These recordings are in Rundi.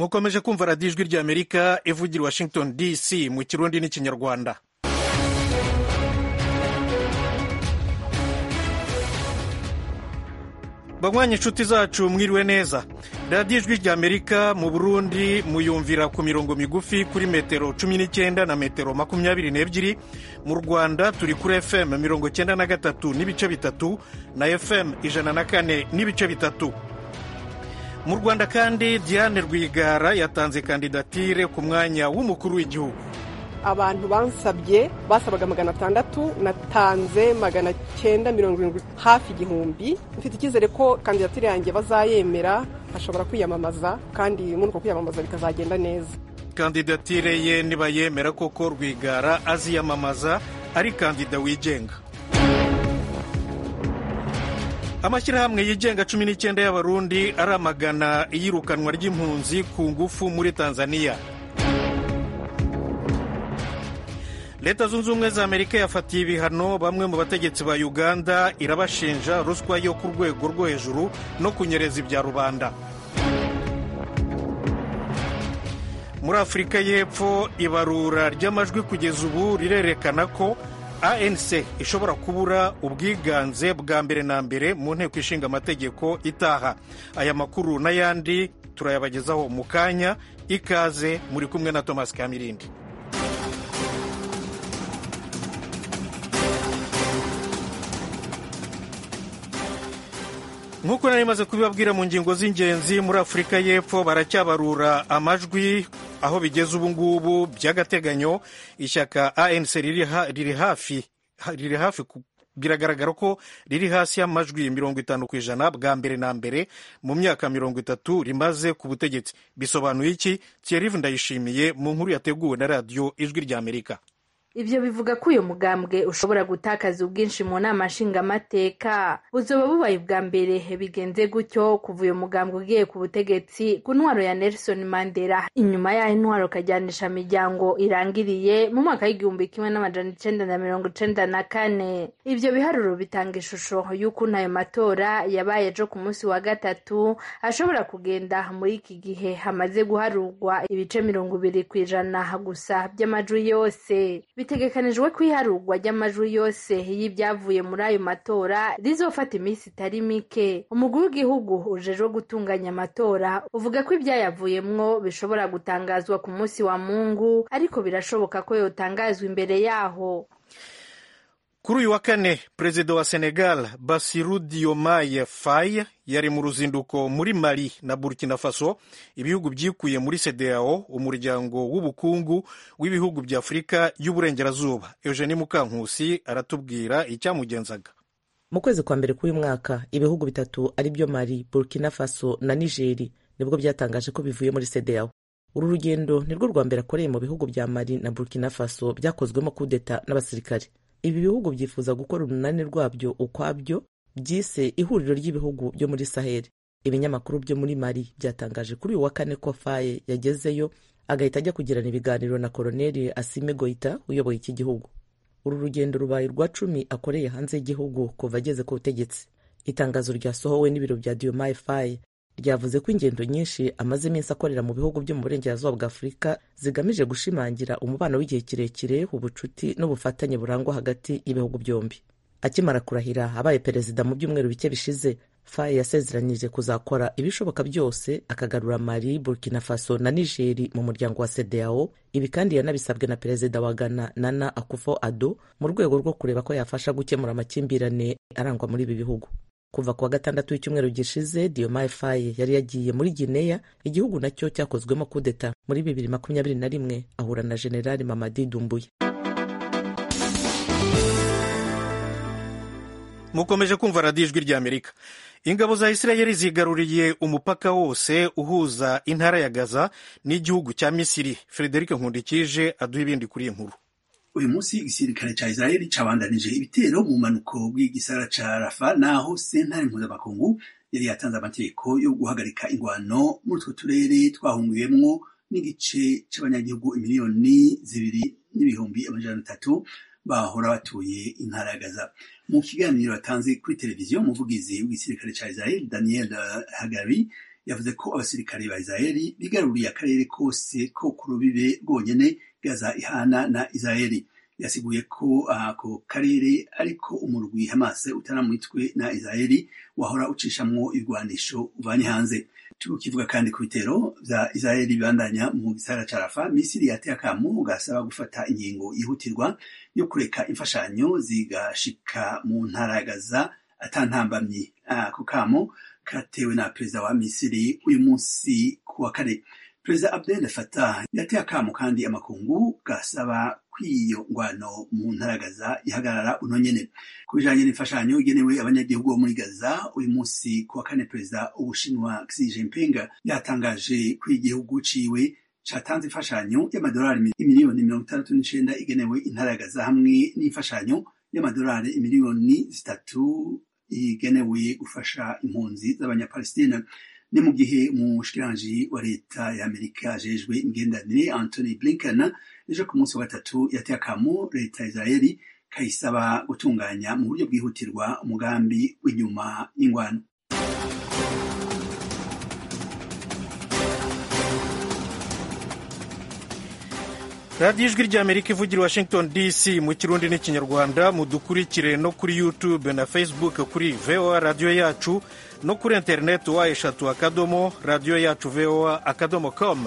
mukomeje kumva radiyo ijwi ry'Amerika ivugira Washington DC mu kirundi n'ikinyarwanda. Banywanyi inshuti zacu mwiriwe neza. Radiyo ijwi ry'Amerika mu Burundi muyumvira ku mirongo migufi kuri metero 19 na metero 22. Mu Rwanda turi kuri FM 93 n'ibice bitatu na FM 104 n'ibice bitatu. Mu Rwanda kandi Diane Rwigara yatanze kandidatire ku mwanya w'umukuru w'igihugu. Abantu basabaga 600, natanze 970, hafi igihumbi. Mfite icyizere ko kandidatire yanjye bazayemera, ashobora kwiyamamaza kandi muri uko kwiyamamaza bikazagenda neza. Kandidatire ye niba yemera koko Rwigara aziyamamaza ari kandida wigenga. Amashyirahamwe yigenga 19 y'Abarundi aramagana iyirukanwa ry'impunzi ku ngufu muri Tanzania. Leta zunze ubumwe za Amerika yafatiye ibihano bamwe mu bategetsi ba Uganda, irabashinja ruswa yo ku rwego rwo hejuru no kunyereza ibya rubanda. Muri Afurika y'Epfo ibarura ry'amajwi kugeza ubu rirerekana ko ANC ishobora kubura ubwiganze bwa mbere na mbere mu nteko ishinga amategeko itaha. Aya makuru n'ayandi turayabagezaho mu kanya. Ikaze, muri kumwe na Thomas Kamirindi. Nk'uko nari maze kubibabwira mu ngingo z'ingenzi, muri Afurika y'Epfo baracyabarura amajwi aho bigeze ubu ngubu by'agateganyo. Ishyaka ANC riri hafi biragaragara ko riri hasi y'amajwi 50% bwa mbere na mbere mu myaka 30 rimaze ku butegetsi. Bisobanuye iki? Thierry Ndayishimiye mu nkuru yateguwe na radiyo ijwi ry'Amerika. Ivyo bivuga ko uyu mugambwe ushobora gutakaza ubwinshi mu nama nshingamateka. Buzoba bubaye bwa mbere bigenze gutyo kuva uyu mugambwe ugiye ku butegetsi ku ntwaro ya Nelson Mandela, inyuma y'aho intwaro kajyanisha miryango irangiriye mu mwaka w'1994. Ivyo biharuro bitanga ishusho y'ukuntu ayo matora yabaye ejo ku munsi wa gatatu ashobora kugenda muri iki gihe hamaze guharurwa ibice 20% gusa by'amajwi yose. Bitegekanijwe ko iharurwa ry'amajwi yose y'ibyavuye muri ayo matora rizofata iminsi itari mike. Umugwi w'igihugu ujejwe gutunganya amatora uvuga ko ibyayavuyemwo bishobora gutangazwa ku munsi wa Mungu, ariko birashoboka ko yotangazwa imbere yaho. Kuri uyu wa kane, Perezida wa Senegal Bassirou Diomaye Faye yari mu ruzinduko muri Mali na Burkina Faso, ibihugu byikuye muri CEDEAO, umuryango w'ubukungu w'ibihugu bya Afurika y'Uburengerazuba. Eugenie Mukankusi aratubwira icyamugenzaga. Mu kwezi kwa mbere k'uyu mwaka, ibihugu bitatu ari byo Mali, Burkina Faso na Nigeri nibwo byatangaje ko bivuye muri CEDEAO. Uru rugendo nirwo rwa mbere akoreye mu bihugu bya Mali na Burkina Faso byakozwemo kudeta n'abasirikare. Ibi bihugu byifuza gukora urunani rwabyo ukwabyo byise ihuriro ry'ibihugu byo muri Sahel. Ibinyamakuru byo muri Mali byatangaje kuri uyu wa kane ko Faye yagezeyo agahita ajya kugirana ibiganiro na Colonel Assimi Goïta uyoboye iki gihugu. Uru rugendo rubaye rwa 10 akoreye hanze y'igihugu kuva ageze ku butegetsi. Itangazo ryasohowe n'ibiro bya Diomaye Faye ryavuze ko ingendo nyinshi amaze iminsi akorera mu bihugu byo mu burengerazuba bwa Afurika zigamije gushimangira umubano w'igihe kirekire, ubucuti n'ubufatanye burangwa hagati y'ibihugu byombi. Akimara kurahira abaye perezida mu byumweru bike bishize, Faye yasezeranyije kuzakora ibishoboka byose akagarura Mali, Burkina Faso na Nigeri mu muryango wa CEDEAO. Ibi kandi yanabisabwe na perezida wa Ghana Nana Akufo-Addo mu rwego rwo kureba ko yafasha gukemura amakimbirane arangwa muri ibi bihugu. Kuva kuwa gatandatu w'icyumweru gishize, Diomaye Faye yari yagiye muri Guinea, igihugu nacyo cyakozwemo kudeta muri 2021, ahura na General Mamadi Doumbouya. Mukomeje kumva radiyo ijwi ry'Amerika. Ingabo za Israeli zigaruriye umupaka wose uhuza intara ya Gaza n'igihugu cya Misiri. Frederic Nkundikije aduha ibindi kuri iyi nkuru. Uyu munsi igisirikare ca Israeli cabandanije ibitero mu manuko bw'igisara ca Rafa, naho sentare mpuzamakungu yari yatanze amategeko yo guhagarika ingwano muri utwo turere twahunguyemwo n'igice c'abanyagihugu 2,200,000 bahora batuye intara ya Gaza. Mu kiganiro yatanze kuri televiziyo, umuvugizi w'igisirikare ca Israeli Daniel Hagari yavuze ko abasirikare ba Israeli bigaruriye akarere kose ko ku rubibe rwonyene Gaza ihana na Israeli. Yasiguye ko ako karere ariko umurwi Hamas utanamuitwe na Israeli wahora ucishamwo ibigwanisho uvanye hanze. Tukivuga kandi ku bitero vya Israeli bibandanya mu gisagara ca Rafah, Misiri yateye akamo gasaba gufata ingingo yihutirwa yo kureka imfashanyo zigashika mu ntara ya Gaza atantambamye. Ako kamo katewe na perezida wa Misiri uyu munsi kuwa kane. Perezida Abdel Fattah yateye akamo kandi amakungu gasaba kw'iyo ngwano mu ntara ya Gaza ihagarara uno nyene. Ku bijanye n'imfashanyo igenewe abanyagihugu bo muri Gaza uyu munsi kuwa kane, perezida w'Ubushinwa Xi Jinping yatangaje ko igihugu ciwe catanze imfashanyo y'amadolari imiliyoni 69 igenewe intara ya Gaza hamwe n'imfashanyo y'amadolari imiliyoni 3 igenewe gufasha impunzi z'abanyapalestina. Ni mu gihe umushikiranganji wa leta ya Amerika ajejwe imigenderanire Anthony Blinken ejo ku munsi wa gatatu yateye akamo leta ya Israeli kayisaba gutunganya mu buryo bwihutirwa umugambi w'inyuma y'ingwano. radiyo ijwi ry'Amerika ivugira Washington DC mu kirundi n'ikinyarwanda. mudukurikire no kuri YouTube na Facebook kuri VOA radiyo yacu, no kuri internet eshatu radiyo yacu VOA.com.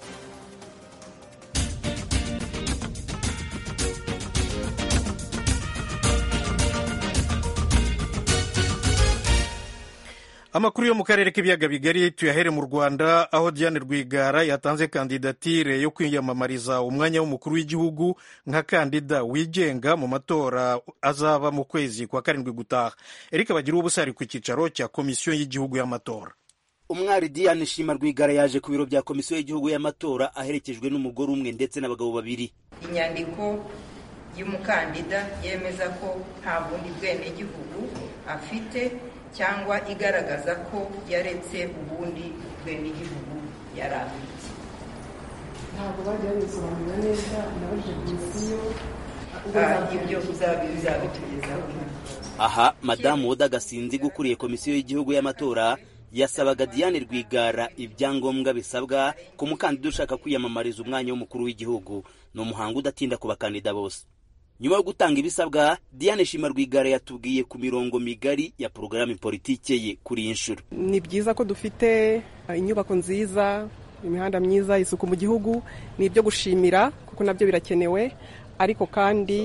Amakuru yo mu karere k'ibiyaga bigari tuyahere mu Rwanda, aho Diane Rwigara yatanze kandidatire yo kwiyamamariza umwanya w'umukuru w'igihugu nka kandida wigenga mu matora azaba mu kwezi kwa karindwi gutaha. Eric Bagiruwubusa ari ku cyicaro cya komisiyo y'igihugu y'amatora. Umwari Diane Shima Rwigara yaje ku biro bya komisiyo y'igihugu y'amatora aherekejwe n'umugore umwe ndetse n'abagabo babiri. Inyandiko y'umukandida yemeza ko nta bundi bwenegihugu afite cyangwa igaragaza ko yaretse ubundi bwenegihugu yari afite. Ntabwo bagiye bisobanura neza nabaje komisiyo ibyo uzabitugezaho. Aha Madamu Oda Gasinzi gukuriye komisiyo y'igihugu y'amatora yasabaga Diane Rwigara ibyangombwa bisabwa ku mukandida ushaka kwiyamamariza umwanya w'umukuru w'igihugu. Ni umuhango udatinda ku bakandida bose. Nyuma yo gutanga ibisabwa, Diane Shima Rwigara yatubwiye ku mirongo migari ya porogaramu politike ye kuri iyi nshuro. Ni byiza ko dufite inyubako nziza, imihanda myiza, isuku mu gihugu. Ni ibyo gushimira kuko nabyo birakenewe, ariko kandi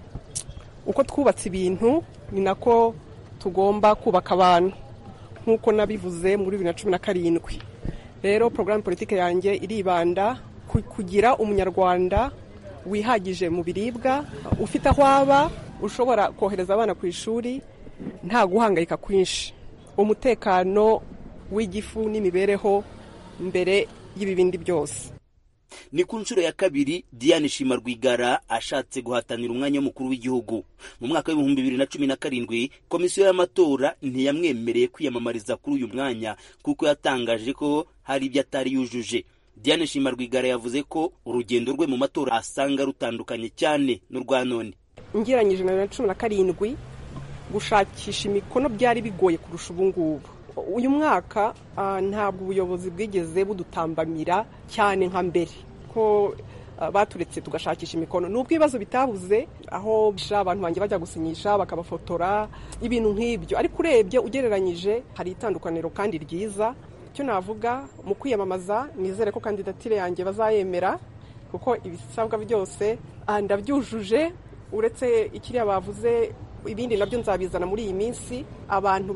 uko twubatse ibintu ni nako tugomba kubaka abantu, nk'uko nabivuze muri 2017. Rero porogaramu politike yanjye iribanda kugira umunyarwanda wihagije mu biribwa, ufite aho aba, ushobora kohereza abana ku ishuri nta guhangayika kwinshi, umutekano w'igifu n'imibereho mbere y'ibibindi byose. Ni ku nshuro ya kabiri Diane Shima Rwigara ashatse guhatanira umwanya w'umukuru w'igihugu. Mu mwaka wa 2017 komisiyo y'amatora ntiyamwemereye kwiyamamariza kuri uyu mwanya kuko yatangaje ko hari ibyo atari yujuje. Diane Shima Rwigara yavuze ko urugendo rwe mu matora asanga rutandukanye cyane n'urwa none. Ngiranyije na 2017 gushakisha imikono byari bigoye kurusha ubu ngubu. Uyu mwaka ntabwo ubuyobozi bwigeze budutambamira cyane nka mbere ko baturetse tugashakisha imikono. Nubwo ibibazo bitabuze aho abantu banjye bajya gusinyisha bakabafotora ibintu nk'ibyo, ariko urebye ugereranyije hari itandukaniro kandi ryiza. Icyo navuga mu kwiyamamaza, nizere ko kandidatire yanjye bazayemera kuko ibisabwa byose ndabyujuje, uretse ikiriya bavuze ibindi nabyo nzabizana muri iyi minsi. Abantu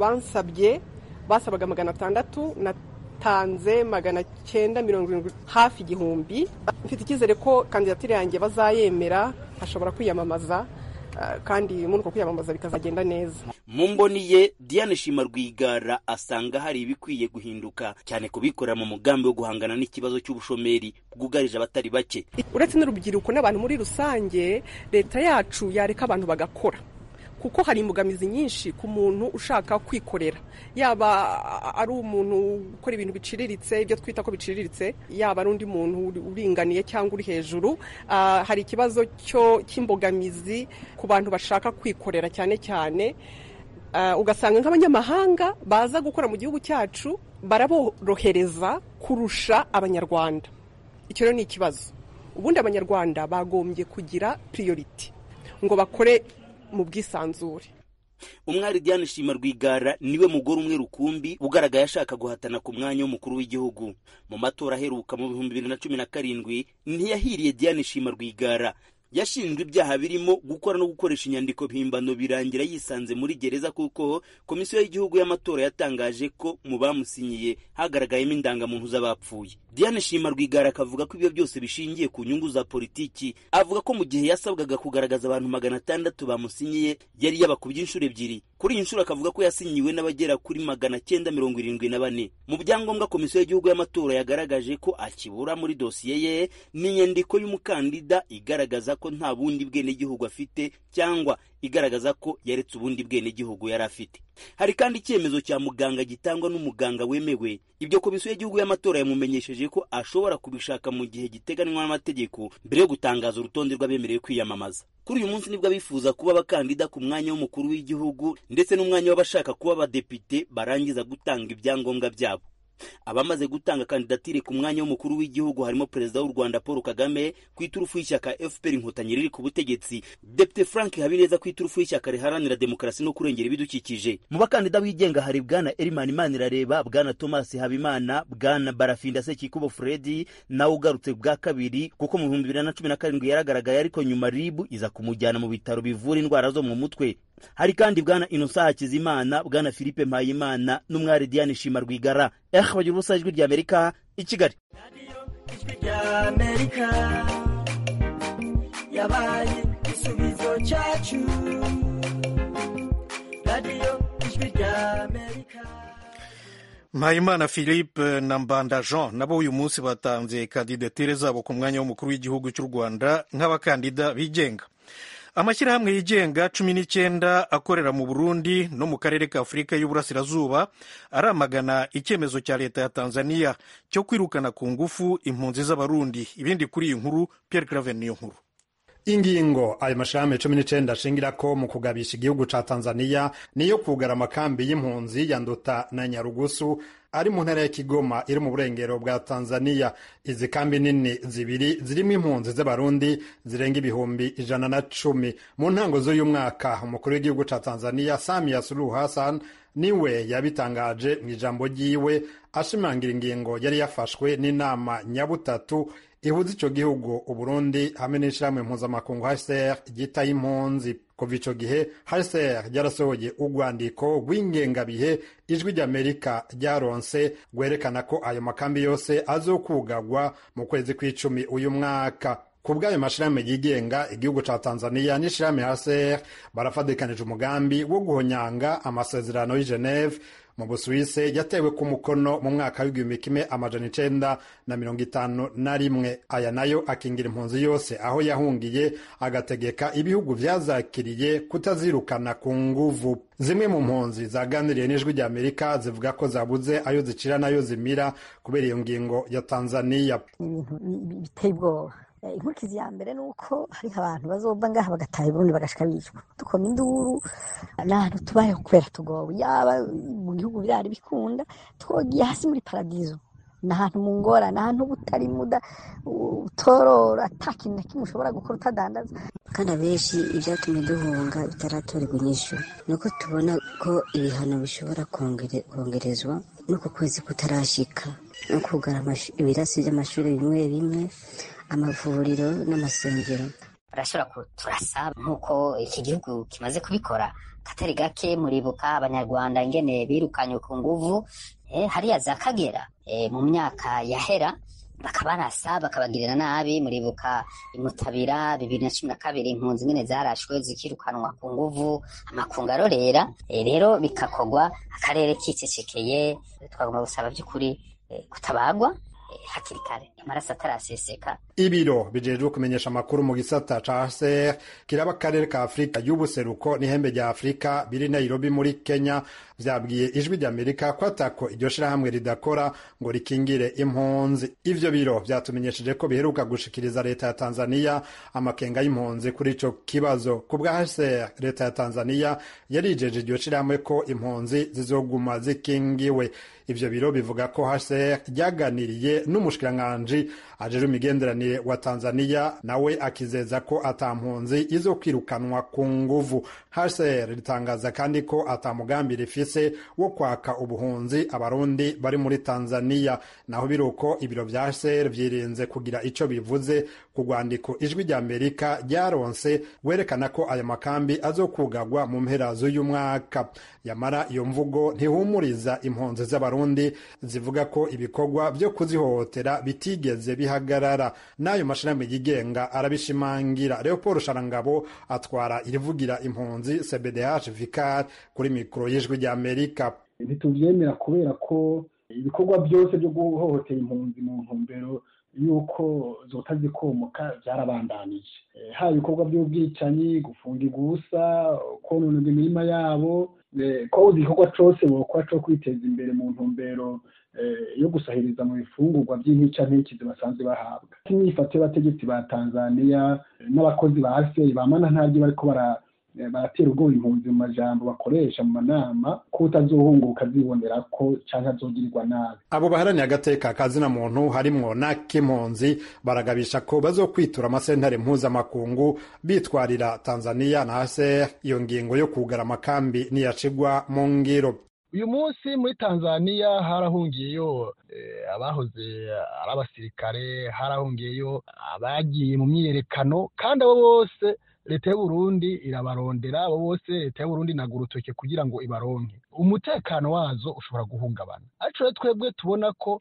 basabaga 600, natanze 970, hafi 1000. Mfite icyizere ko kandidatire yanjye bazayemera, ashobora kwiyamamaza kandi muri uko kwiyamamaza bikazagenda neza. Mu mboni ye Diane Shima Rwigara asanga hari ibikwiye guhinduka cyane kubikorera mu mugambi wo guhangana n'ikibazo cy'ubushomeri bwugarije abatari bake. Uretse n'urubyiruko n'abantu muri rusange, leta yacu yareka abantu bagakora kuko hari imbogamizi nyinshi ku muntu ushaka kwikorera, yaba ari umuntu ukora ibintu biciriritse, ibyo twita ko biciriritse, yaba ari undi muntu uringaniye cyangwa uri hejuru. Hari ikibazo cy'imbogamizi ku bantu bashaka kwikorera cyane cyane. ugasanga nk'abanyamahanga baza gukora mu gihugu cyacu baraborohereza kurusha abanyarwanda. Icyo rero ni ikibazo. Ubundi abanyarwanda bagombye kugira priority ngo bakore mu bwisanzure. Umwari Diane Shima Rwigara niwe mugore umwe rukumbi ugaragaye ashaka guhatana ku mwanya w'umukuru w'igihugu. Mu matora aheruka mu 2017 ntiyahiriye Diane Shima Rwigara. Yashinjwe ibyaha birimo gukora no gukoresha inyandiko mpimbano birangira yisanze muri gereza kuko komisiyo y'igihugu y'amatora yatangaje ko mu bamusinyiye hagaragayemo indangamuntu z'abapfuye. Diane Shima Rwigara akavuga ko ibyo byose bishingiye ku nyungu za politiki. Avuga ko mu gihe yasabwaga kugaragaza abantu 600 bamusinyiye yari yabakubye inshuro ebyiri. Kuri iyi nshuro akavuga ko yasinyiwe n'abagera kuri 974. Mu byangombwa komisiyo y'igihugu y'amatora yagaragaje ko akibura muri dosiye ye n'inyandiko y'umukandida igaragaza ko nta bundi bwenegihugu afite cyangwa igaragaza ko yaretse ubundi bwenegihugu yari afite. Hari kandi icyemezo cya muganga gitangwa n'umuganga wemewe. Ibyo komisiyo y'igihugu y'amatora yamumenyesheje ko ashobora kubishaka mu gihe giteganywa n'amategeko mbere yo gutangaza urutonde rw'abemerewe kwiyamamaza. Kuri uyu munsi nibwo bifuza kuba abakandida ku mwanya w'umukuru w'igihugu ndetse n'umwanya w'abashaka kuba abadepite barangiza gutanga ibyangombwa byabo. Abamaze gutanga kandidatire ku mwanya w'umukuru w'igihugu harimo Perezida w'u Rwanda Paul Kagame ku iturufu y'ishyaka FPR Inkotanyi riri ku butegetsi, Depite Frank Habineza ku iturufu y'ishyaka riharanira demokarasi no kurengera ibidukikije. Mu bakandida bigenga hari Bwana Elimani Manirareba, Bwana Thomas Habimana, Bwana Barafinda Sekikubo Freddy nawe ugarutse bwa kabiri kuko mu 2017 yaragaragaye ariko nyuma RIB iza kumujyana mu bitaro bivura indwara zo mu mutwe. Hari kandi Bwana Innocent Hakizimana, Bwana Philippe Mpayimana n'umwari Diane Shima Rwigara. Bagira ubusa ijwi rya Amerika i Kigali. Yabaye isubizo cyacu. Radio ijwi rya Amerika. Mpayimana Philippe na Mbanda Jean nabo uyu munsi batanze kandidatire zabo ku mwanya w'umukuru w'igihugu cy'u Rwanda nk'abakandida bigenga. Amashyirahamwe yigenga 19 akorera mu Burundi no mu karere ka Afurika y'Uburasirazuba aramagana icyemezo cya leta ya Tanzania cyo kwirukana ku ngufu impunzi z'abarundi. Ibindi kuri iyi nkuru Pierre Claver niyo nkuru. Ingingo ayo mashirahamwe 19 ashingirako mu kugabisha igihugu ca Tanzania niyo kugara amakambi y'impunzi ya Nduta na Nyarugusu ari mu ntara ya Kigoma iri mu burengero bwa Tanzania. Izi kambi nini zibiri zirimo impunzi z'abarundi zirenga ibihumbi 110. Mu ntango z'uyu mwaka umukuru w'igihugu ca Tanzania Samia Suluhu Hassan niwe yabitangaje mu ijambo ryiwe ashimangira ingingo yari yafashwe n'inama nyabutatu ihuza ico gihugu Uburundi hamwe n'ishirahamwe mpuzamakungu HCR ryitaye impunzi. Kuva ico gihe HCR ryarasohoye urwandiko rw'ingengabihe ijwi ry'Amerika ryaronse rwerekana ko ayo makambi yose azokugagwa mu kwezi kw'icumi uyu mwaka. Kubw'ayo mashirahamwe yigenga igihugu ca Tanzania n'ishirahamwe HCR barafadikanije umugambi wo guhonyanga amasezerano y'i Geneve mu Busuwise yatewe ku mukono mu mwaka w'igihumbi kimwe amajana 1951. Aya nayo akingira impunzi yose aho yahungiye, agategeka ibihugu vyazakiriye kutazirukana ku nguvu. Zimwe mu mpunzi zaganiriye n'ijwi rya Amerika zivuga ko zabuze ayo zicira nayo zimira kubera iyo ngingo ya Tanzania. Ibintu biteye ubwoba. Inkurikizi ya mbere nuko hari abantu bazova ngaha bagataha Burundi bagashika bicwa. Tukoma induru n'ahantu tubayeho kubera tugowe, yaba mu gihugu birari bikunda twogiye hasi muri paradizo, n'ahantu mu ngora, n'ahantu butari muda utorora atakintu na kimwe ushobora gukora utadandaza. Kandi abenshi ivyatumye duhunga bitaratorerwa inyishu nuko tubona ko ibihano bishobora kongerezwa nuko kwezi kutarashika no kugara ibirasi by'amashuri bimwe bimwe, amavuriro n'amasengero. Barashobora turasaba nk'uko iki gihugu kimaze kubikora katari gake. Muribuka abanyarwanda ingene birukanye ku nguvu hariya za Kagera mu myaka yahera, bakabarasa bakabagirira nabi. Muribuka imutabira 2012 impunzi ngene zarashwe zikirukanwa ku nguvu, amakungu arorera, rero bikakogwa akarere kicecekeye. Twagomba gusaba by'ukuri kutabagwa hakiri kare amaraso ataraseseka. Ibiro bijejwe kumenyesha amakuru mu gisata ca HCR kiraba akarere ka Afrika y'ubuseruko n'ihembe rya Afrika biri Nairobi muri Kenya vyabwiye ijwi ry'Amerika ko atako iryo shirahamwe ridakora ngo rikingire impunzi. Ivyo biro vyatumenyesheje ko biheruka gushikiriza leta ya Tanzania amakenga y'impunzi kuri ico kibazo. Ku bwa HCR leta ya Tanzania yarijeje iryo shirahamwe ko impunzi zizoguma zikingiwe. Ivyo biro bivuga ko HCR ryaganiriye n'umushikiranganji ajejwe imigenderanire wa Tanzania nawe akizeza ko ata mpunzi izokwirukanwa ku nguvu. HCR ritangaza kandi ko ata mugambi rifise wo kwaka ubuhunzi abarundi bari muri Tanzania. Naho biruko ibiro vya HCR vyirinze kugira ico bivuze ku rwandiko ijwi ry'Amerika ryaronse werekana ko aya makambi azokugagwa mu mpera z'uyu mwaka. Yamara iyo mvugo ntihumuriza impunzi z'abarundi zivuga ko ibikorwa vyo kuzihohotera bitigeze bihagarara. N'ayo mashirahamwe yigenga arabishimangira. Leopold Sharangabo atwara irivugira impunzi CBDH Vicar kuri mikoro y'ijwi ry'Amerika. Ntituvyemera kubera ko ibikorwa byose byo guhohotera impunzi mu ntumbero yuko zotazikomoka byarabandanije. Haba ibikorwa by'ubwicanyi, gufunga igusa, konona imirima yabo, ko igikorwa cose bokora co kwiteza imbere mu ntumbero yo gusahiriza mu bifungurwa by'intica basanzwe bahabwa. Imyifato y'abategetsi ba Tanzania n'abakozi ba HCR bamana ntabyo bariko baratera ubwoba impunzi mu majambo bakoresha mu manama ko utazohunguka zibonera ko canke azogirirwa nabi. Abo baharaniye agateka kazina muntu harimwo n'ak'impunzi baragabisha ko bazokwitura amasentare mpuzamakungu bitwarira Tanzania na HCR iyo ngingo yo kugara amakambi niyacigwa mu ngiro. Uyu munsi muri Tanzania harahungiyeyo abahoze ari abasirikare, harahungiyeyo abagiye mu myiyerekano, kandi abo bose leta y'u Burundi irabarondera. Abo bose leta y'u Burundi nagurutoke kugira ngo ibaronke. Umutekano wazo ushobora guhungabana. Ariko twebwe tubona ko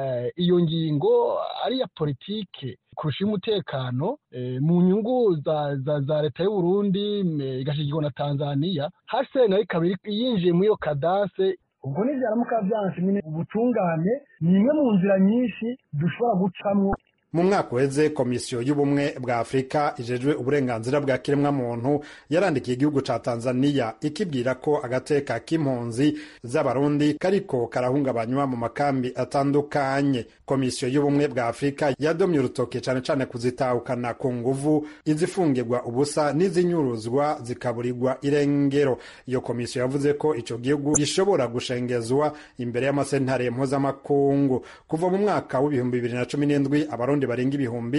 iyo ngingo ari ya politike kurusha umutekano mu nyungu za leta y'u Burundi igashigirwa na Tanzania. Hase nayo kabiri yinjiye muri iyo kadase. Ubwo ni byaramuka byanse nyine ubutungane ni imwe mu nzira nyinshi dushobora gucamwo. Mu mwaka uheze komisiyo y'ubumwe bwa Afrika ijejwe uburenganzira bwa kiremwa muntu yarandikiye igihugu ca Tanzania ikibwira ko agateka k'impunzi z'abarundi kariko karahungabanywa mu makambi atandukanye. Komisiyo y'ubumwe bwa Afrika yadomye urutoke cane cane kuzitahukana ku nguvu, izifungirwa ubusa n'izinyuruzwa zikaburirwa irengero. Iyo komisiyo yavuze ko ico gihugu gishobora gushengezwa imbere y'amasentare mpuzamakungu. Kuva mu mwaka w'2017 abarundi barenga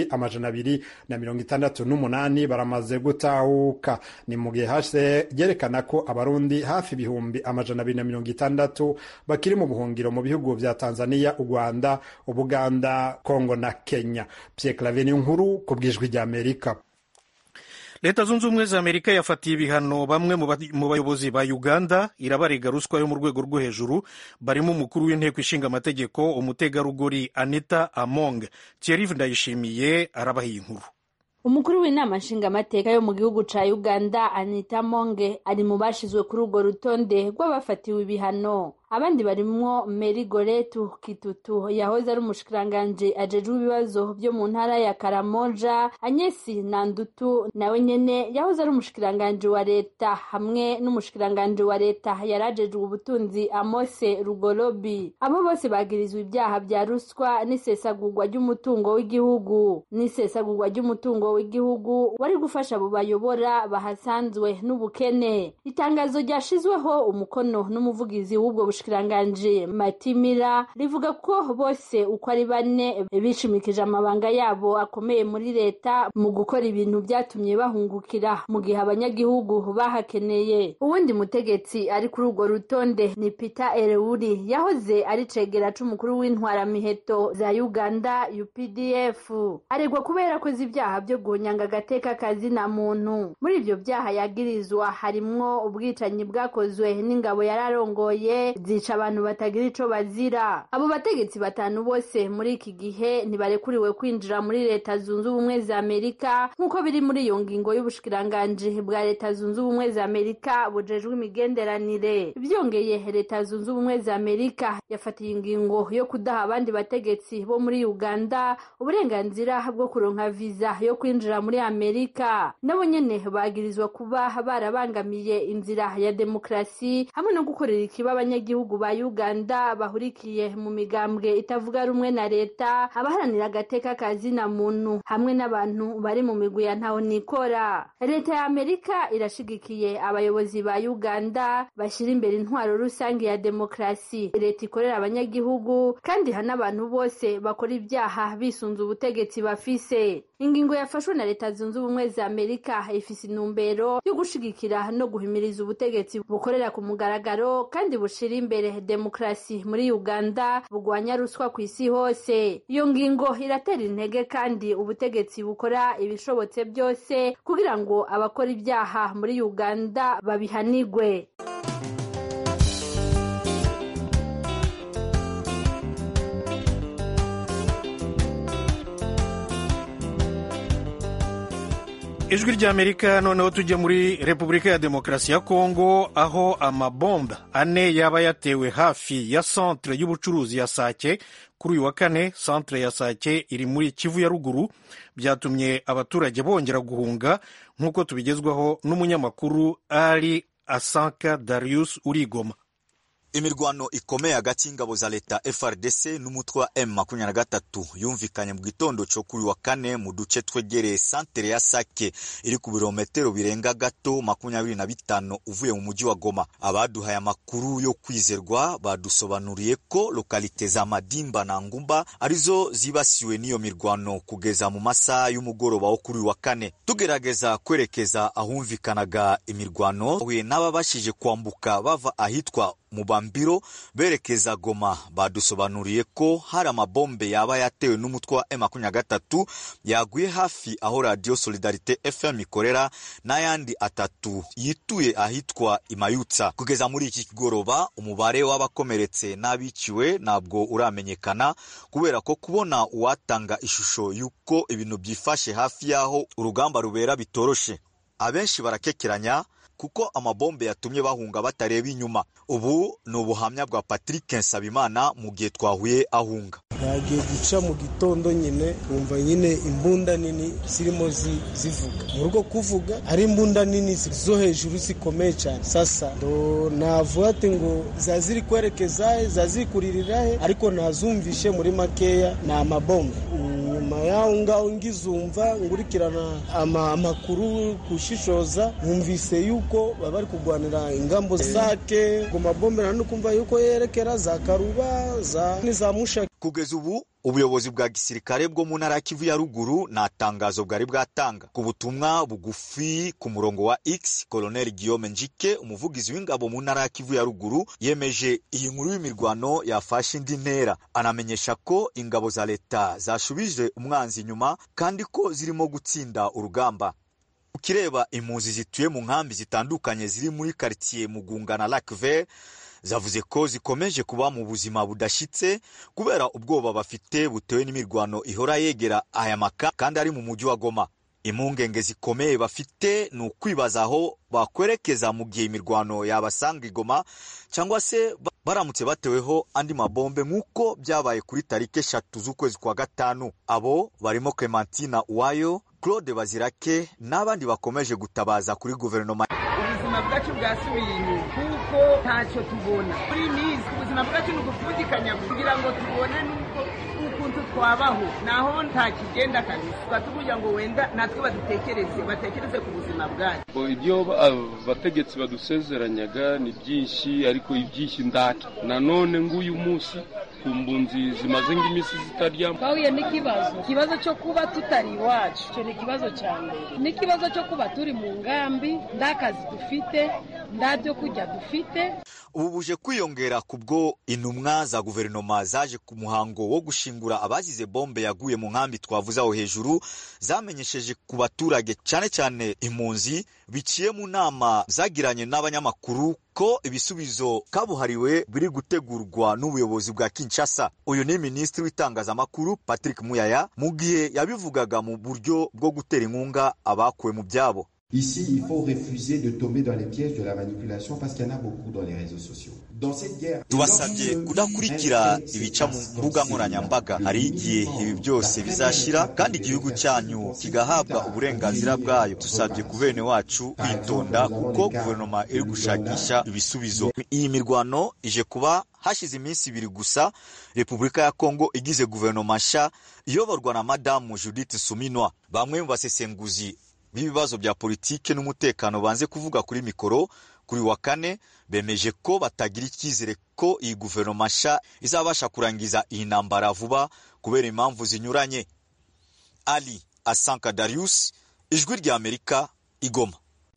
268 baramaze gutahuka. Ni mu gihe HCR yerekana ko abarundi hafi 260 bakiri mu buhungiro mu bihugu vya Tanzania, u Rwanda, Ubuganda, Kongo na Kenya. Pierre Claver Nkuru ku bw'ijwi ry'Amerika. Leta zunze ubumwe za Amerika yafatiye ibihano bamwe mu bayobozi ba Uganda irabarega ruswa yo mu rwego rwo hejuru, barimo umukuru w'inteko ishinga amategeko umutegarugori Anita Among. Thierry Ndayishimiye arabahiye inkuru. Umukuru w'inama nshingamateka yo mu gihugu ca Uganda Anita Among ari mu bashizwe kuri urwo rutonde rw'abafatiwe ibihano. Abandi barimwo Mary Goretu Kitutu yahoze ari umushikiranganje ajejwe ibibazo byo mu ntara ya Karamoja, Anyesi Nandutu nawe nyene yahoze ari umushikiranganje wa leta, hamwe n'umushikiranganje wa leta yarajejwe ubutunzi Amose Rugolobi. Abo bose bagirizwa ibyaha bya ruswa n'isesagurwa ry'umutungo w'igihugu. N'isesagurwa ry'umutungo w'igihugu wari gufasha abo bayobora bahasanzwe n'ubukene. Itangazo ryashizweho umukono n'umuvugizi w'ubwo ubushikiranganje Matimira rivuga ko bose uko ari bane bishimikije amabanga yabo akomeye muri leta mu gukora ibintu byatumye bahungukira mu gihe abanyagihugu bahakeneye. Uwundi mutegetsi ari kuri urwo rutonde ni Peter Elewuri yahoze ari cegera c'umukuru w'intwara miheto za Uganda UPDF. Aregwa kubera ko z'ibyaha byo guhonyanga agateka kazina muntu. Muri ivyo byaha yagirizwa harimwo ubwicanyi bwakozwe n'ingabo yararongoye bazica abantu batagira ico bazira. Abo bategetsi batanu bose muri iki gihe ntibarekuriwe kwinjira muri leta zunze ubumwe za Amerika nk'uko biri muri iyo ngingo y'ubushikiranganji bwa leta zunze ubumwe za Amerika bujejwe imigenderanire. Byongeye leta zunze ubumwe za Amerika yafatiye ingingo yo kudaha abandi bategetsi bo muri Uganda uburenganzira bwo kuronka visa yo kwinjira muri Amerika. Nabo nyene bagirizwa kuba barabangamiye inzira ya demokrasi hamwe no gukorera ikiba abanyagihugu ba Uganda bahurikiye mu migambwe itavuga rumwe na leta, abaharanira agateka kazina muntu hamwe n'abantu bari mu migwi ya ntaho nikora. Leta ya Amerika irashigikiye abayobozi ba Uganda bashira imbere intwaro rusange ya demokrasi. Leta ikorera abanyagihugu kandi hana abantu bose bakora ibyaha bisunze ubutegetsi bafise. Ingingo yafashwe na leta zunze ubumwe za Amerika ifise intumbero yo gushigikira no guhimiriza ubutegetsi bukorera ku mugaragaro kandi bushira imbere demokrasi muri Uganda, bugwanya ruswa ku isi hose. Iyo ngingo iratera intege kandi ubutegetsi bukora ibishobotse byose kugira ngo abakora ibyaha muri Uganda babihanigwe. Ijwi ry'Amerika. Noneho tujye muri Repubulika ya Demokarasi ya Kongo, aho amabomba ane yaba yatewe hafi ya centre y'ubucuruzi ya Sake kuri uyu wa kane. Centre ya Sake iri muri Kivu ya ruguru, byatumye abaturage bongera guhunga nk'uko tubigezwaho n'umunyamakuru Ali Asanka Darius Urigoma. Imirwano ikomeye hagati y'ingabo za leta FRDC n'umutwe wa M23 yumvikanye mu gitondo cyo kuri wa kane mu duce twegereye centre ya Sake iri ku birometero birenga gato 25 uvuye mu mujyi wa Goma. Abaduhaye amakuru yo kwizerwa badusobanuriye ko lokalite za Madimba na Ngumba arizo zibasiwe n'iyo mirwano kugeza mu masaha y'umugoroba wo kuri wa kane. Tugerageza kwerekeza ahumvikanaga imirwano we n'ababashije kwambuka bava ahitwa Mubambiro berekeza Goma badusobanuriye ko hari amabombe yaba yatewe n'umutwe wa M23 yaguye hafi aho Radio Solidarite FM ikorera n'ayandi atatu yituye ahitwa Imayutsa. Kugeza muri iki kigoroba umubare w'abakomeretse n'abiciwe ntabwo uramenyekana kubera ko kubona uwatanga ishusho yuko ibintu byifashe hafi yaho urugamba rubera bitoroshe. Abenshi barakekeranya kuko amabombe yatumye bahunga batareba inyuma. Ubu ni ubuhamya bwa Patrick Nsabimana mu gihe twahuye ahunga. Yagiye guca mu gitondo nyine umva nyine imbunda nini zirimo zivuga mu rugo kuvuga ari imbunda nini zo hejuru zikomeye cyane. Sasa ndo navuga ati ngo zaziri kwerekeza zazikuririra ariko nazumvishe muri makeya na amabombe. Nyuma yaho ngaho ngizumva ngurikirana amakuru kushishoza numvise yuko bari kugwanira ingambo Sake ngo mabombe nano kumva yuko yerekera za Karuba za Mushaki. Kugeza ubu ubuyobozi bwa gisirikare bwo mu ntara ya Kivu ya ruguru nta tangazo bwari bwatanga. Ku butumwa bugufi ku murongo wa X, Colonel Guillaume Njike umuvugizi w'ingabo mu ntara ya Kivu ya ruguru yemeje iyi nkuru y'imirwano yafashe indi ntera. Anamenyesha ko ingabo za leta zashubije umwanzi inyuma kandi ko zirimo gutsinda urugamba. Ukireba impunzi zituye mu nkambi zitandukanye ziri muri quartier Mugunga na Lac Vert zavuze ko zikomeje kuba mu buzima budashitse kubera ubwoba bafite butewe n'imirwano ihora yegera aya maka kandi ari mu mujyi wa Goma. Impungenge zikomeye bafite ni ukwibaza aho bakwerekeza mu gihe imirwano yabasanga Goma cyangwa se baramutse bateweho andi mabombe nk'uko byabaye kuri tariki 3 z'ukwezi kwa gatanu. Abo barimo Clementina Uwayo, Claude Bazirake n'abandi bakomeje gutabaza kuri guverinoma. Ubuzima bwacu bwasubiye inyuma kuko ntacyo tubona kuri mizi. Ubuzima bwacu ni ugupfundikanya kugira ngo tubone ukuntu twabaho, naho nta kigenda kabisa. Tuvuga ngo wenda natwe batekereze ku buzima bwacu. Ibyo abategetsi badusezeranyaga ni byinshi ariko ibyinshi ndata nanone nguyu munsi kumbunzi zimaze ng'imisi zitarya. Bahuye n'ikibazo cyo kuba tutari iwacu, cyo ni kibazo cyane. N'ikibazo cyo kuba turi mu ngambi ndakazi dufite ndabyo kujya dufite. ubu buje kwiyongera kubwo intumwa za guverinoma zaje ku muhango wo gushingura abazize bombe yaguye mu nkambi twavuze aho hejuru, zamenyesheje ku baturage cyane cyane impunzi biciye mu nama zagiranye n'abanyamakuru ko ibisubizo kabuhariwe biri gutegurwa n'ubuyobozi bwa Kinshasa. Uyu ni minisitiri w'itangazamakuru Patrick Muyaya mu gihe yabivugaga mu buryo bwo gutera inkunga abakuwe mu byabo. Ici, il faut refuser de tomber dans les pièges de la manipulation parce qu'il y en a beaucoup dans les réseaux sociaux. Dans cette guerre, tubasabye kudakurikira ibica mu mbuga nkoranyambaga. Hari igihe ibi byose bizashira kandi igihugu cyanyu kigahabwa uburenganzira bwayo. Tusabye ku bene wacu kwitonda kuko guverinoma iri gushakisha ibisubizo. Iyi mirwano ije kuba hashize iminsi 2 gusa. Repubulika ya Kongo igize guverinoma nshya iyoborwa na Madamu Judith Suminwa. Bamwe mu basesenguzi b'ibibazo bya politike n'umutekano banze kuvuga kuri mikoro kuri wa kane bemeje ko batagira icyizere ko iyi guverinoma nshya izabasha kurangiza iyi ntambara vuba kubera impamvu zinyuranye. Ali Asanka Darius, Ijwi rya Amerika, Igoma.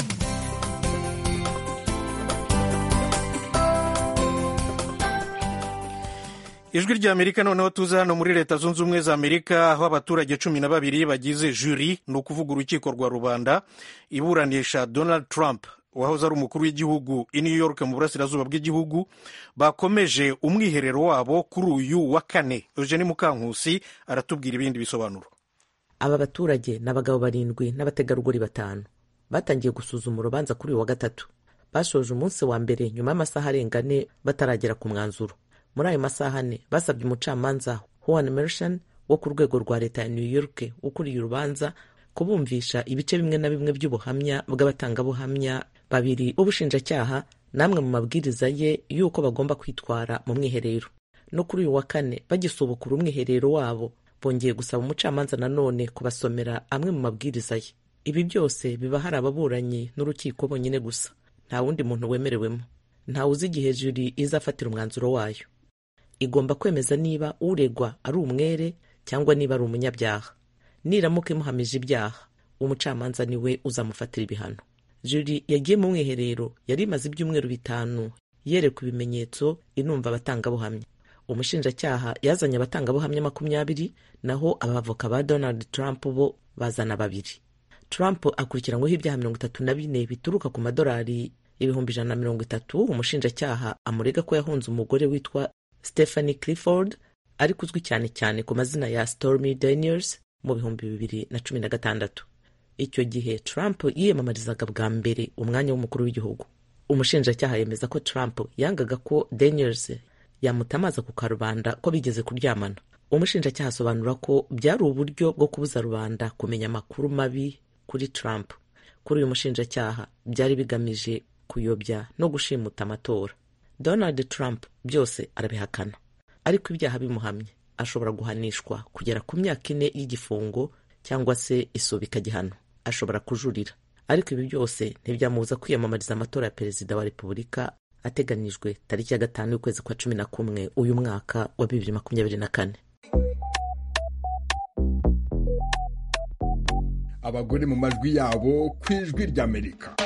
Ijwi rya Amerika noneho tuza hano muri Leta Zunze Ubumwe za Amerika, aho abaturage 12 bagize jury, ni ukuvuga urukiko rwa rubanda, iburanisha Donald Trump wahoze ari umukuru w'igihugu i New York mu burasirazuba bw'igihugu, bakomeje umwiherero wabo kuri uyu wa kane. Eugenie Mukankusi aratubwira ibindi bisobanuro. Aba baturage n'abagabo 7 n'abategarugori 5 batangiye gusuzuma urubanza kuri uyu wa gatatu. Bashoje umunsi wa mbere nyuma y'amasaha arenga 4 bataragera ku mwanzuro. Muri ayo masaha 4 basabye umucamanza Juan Merchan wo ku rwego rwa leta ya New York ukuriye urubanza kubumvisha ibice bimwe na bimwe by'ubuhamya bw'abatangabuhamya 2 ubushinjacyaha namwe mu mabwiriza ye yuko bagomba kwitwara mu mwiherero. No kuri uyu wa kane bagisubukura umwiherero wabo, bongeye gusaba umucamanza nanone kubasomera amwe mu mabwiriza ye. Ibi byose biba hari ababuranyi n'urukiko bonyine gusa, nta wundi muntu wemerewemo. Nta uzi igihe jury izafatira umwanzuro wayo. Igomba kwemeza niba uregwa ari umwere cyangwa niba ari umunyabyaha. Niramuka imuhamije ibyaha, umucamanza niwe uzamufatira ibihano. Jury yagiye mu mwiherero yari imaze ibyumweru 5 yereka ibimenyetso inumva abatangabuhamya. Umushinjacyaha yazanye abatangabuhamya 20, naho abavoka ba Donald Trump bo bazana 2. Trump akurikiranyweho ibyaha 34 bituruka ku madolari 130,000. Umushinjacyaha amurega ko yahunze umugore witwa Stephanie Clifford, ariko uzwi cyane ku mazina ya Stormy Daniels mu 2016. Icyo gihe Trump yiyamamarizaga bwa mbere umwanya w'umukuru w'igihugu. Umushinjacyaha yemeza ko Trump yangaga ko Daniels yamutamaza ku karubanda ko bigeze kuryamana. Umushinjacyaha asobanura ko byari uburyo bwo kubuza rubanda kumenya amakuru mabi kuri Trump. Kuri uyu mushinjacyaha byari bigamije kuyobya no gushimuta amatora. Donald Trump byose arabihakana, ariko ibyaha bimuhamye ashobora guhanishwa kugera ku myaka 4 y'igifungo cyangwa se isubika gihano. Ashobora kujurira, ariko ibi byose ntibyamubuza kwiyamamariza amatora ya perezida wa Repubulika ateganijwe tariki ya 5 y'ukwezi kwa 11 uyu mwaka wa 2024. Abagore mu majwi yabo ku Ijwi rya Amerika.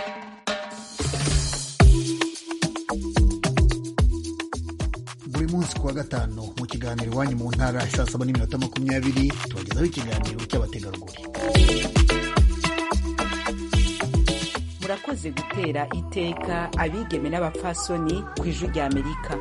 Buri munsi kuwa gatanu mu kiganiro Iwanyu mu Ntara 7:20 tubagezaho ikiganiro cy'abategarugori. Murakoze gutera iteka abigeme n'abapfasoni ku Ijwi rya Amerika.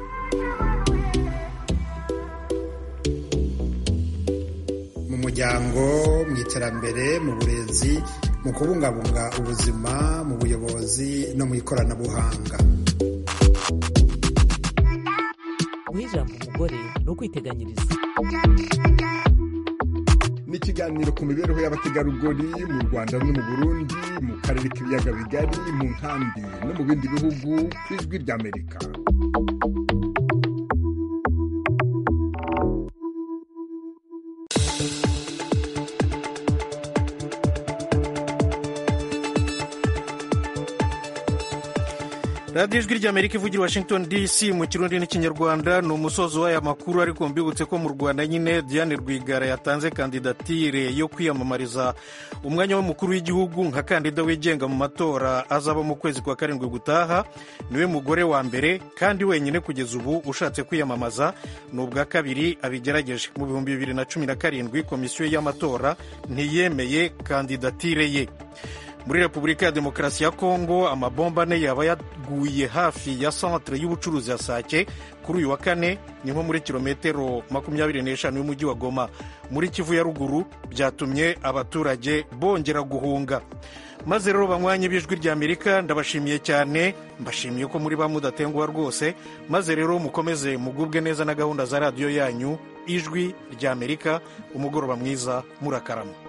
Mu muryango, mu iterambere, mu burezi, mu kubungabunga ubuzima, mu buyobozi no mu ikoranabuhanga. Ijambo umugore no kwiteganyiriza. Ni ikiganiro ku mibereho y'abategarugori mu Rwanda no mu Burundi, mu karere k'ibiyaga bigari, mu nkambi no mu bindi bihugu ku Ijwi rya Amerika. radiyo ijwi ry'amerika ivugira Washington DC mu kirundi n'ikinyarwanda. Ni umusozo w'aya makuru, ariko mbibutse ko mu Rwanda nyine Diane Rwigara yatanze kandidatire yo kwiyamamariza umwanya w'umukuru w'igihugu nka kandida wigenga mu matora azaba mu kwezi kwa karindwi gutaha. Niwe mugore wa mbere kandi wenyine kugeza ubu ushatse kwiyamamaza. Ni ubwa kabiri abigerageje. Mu 2017 komisiyo y'amatora ntiyemeye kandidatire ye. Muri Repubulika ya Demokarasi ya Kongo amabomba ane yaba yaguye hafi ya centre y'ubucuruzi ya Sake kuri uyu wa kane, ni nko muri kilometero 25 y'umujyi wa Goma muri Kivu ya ruguru, byatumye abaturage bongera guhunga. Maze rero banywanyi b'ijwi ry'Amerika ndabashimiye cyane, mbashimiye ko muri bamudatenguha rwose. Maze rero mukomeze mugubwe neza na gahunda za radiyo yanyu ijwi ry'Amerika. Umugoroba mwiza, murakarama.